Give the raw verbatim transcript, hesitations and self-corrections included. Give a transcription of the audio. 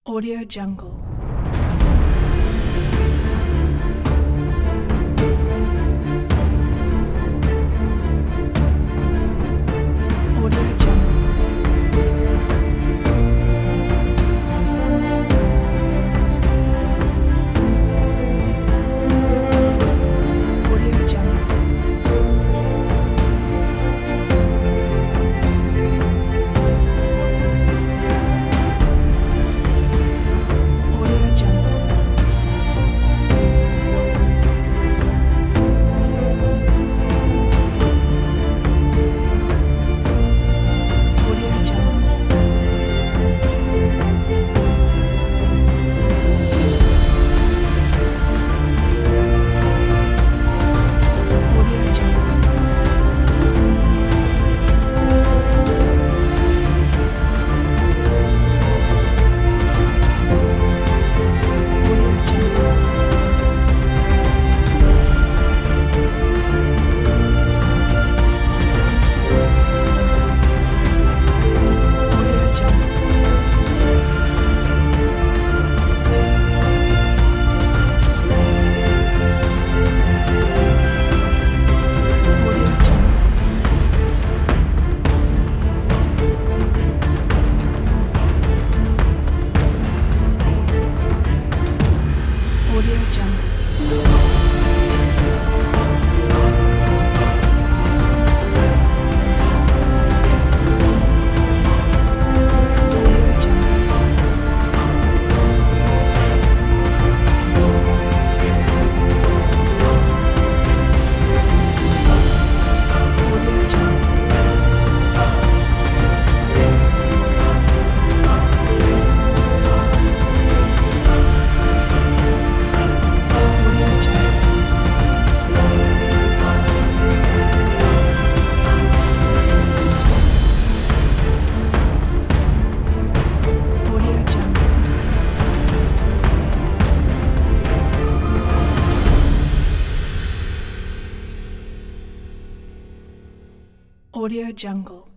Audio Jungle. Audio Jungle. Audio Jungle. Audio Jungle. Audio Jungle. Audio Jungle. Audio Jungle. Audio Jungle. Audio Jungle. Audio Jungle. Audio Jungle. Audio Jungle. Audio Jungle. Audio Jungle. Audio Jungle.